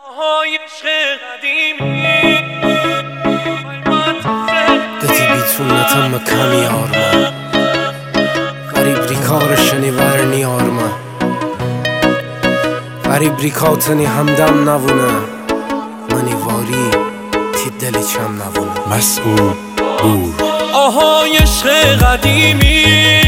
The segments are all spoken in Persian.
دتی بیتونتم کمی آرما غریب ریکار شنیور نی آرما غریب ریکاتنی همدم نوونه منی واری تی دلی چم نوونه مسعود بور آهای عشق قدیمی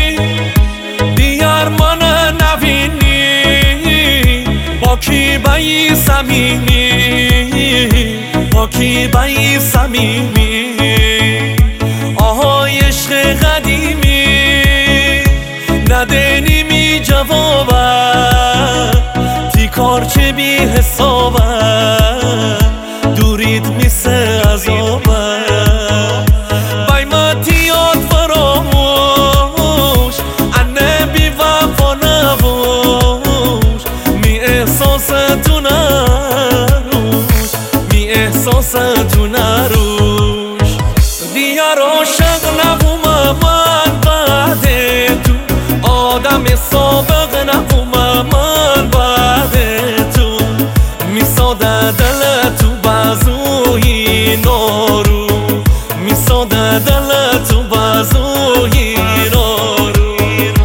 دیار من نوینی با کی بایی سمینی با کی بایی سمیمی آهای عشق قدیمی ندنی می جوابه تی کار چه بی حسابه دورید میسه عذابه بای ما تیاد فراموش انه بی وفا نبوش می احساس تو نروش می احساس تو نروش دیار عاشق نبوم من بعد تو آدم سابق نبوم من بعد تو میساده دل تو بازوی نارو میساده دل تو بازوی نارو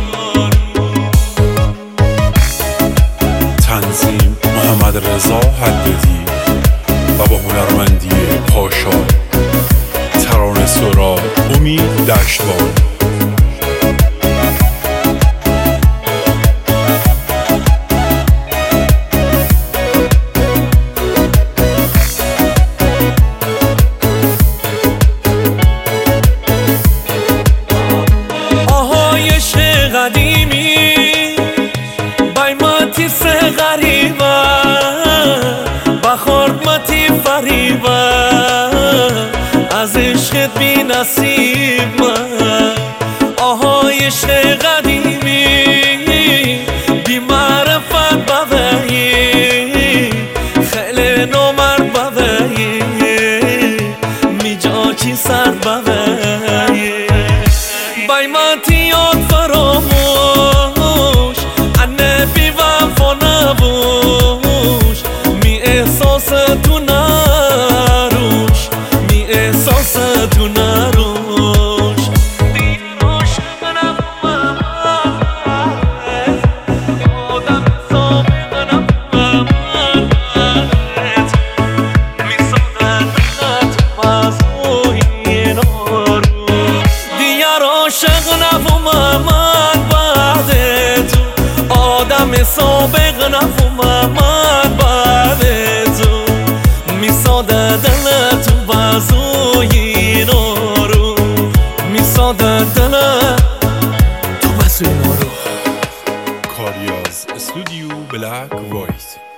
تنظیم محمد رضا حدادی و با هنرمندی پاشا ترانه سرا امید دشتوار. قدیمی بای ماتی سه غریبه بخورد ماتی فریبه از عشقت بی نصیب من آهای عشق قدیمی بی معرفت بوهی خیلی نومرد بوهی می جا چی سر بوهی بای ماتی یاد فراموش انه بی وفا نبوش می احساس تو نروش می احساس تو نروش دیار عاشق نبوم آدم سابق نبوم می ساده دلت بازوی نارو دیار عاشق نبوم من بعد تو آدم سابق نبوم من بعد تو میساده دل تو بازوی نارو میساده دل تو بسوی نارو کاریاز استودیو بلک وایس.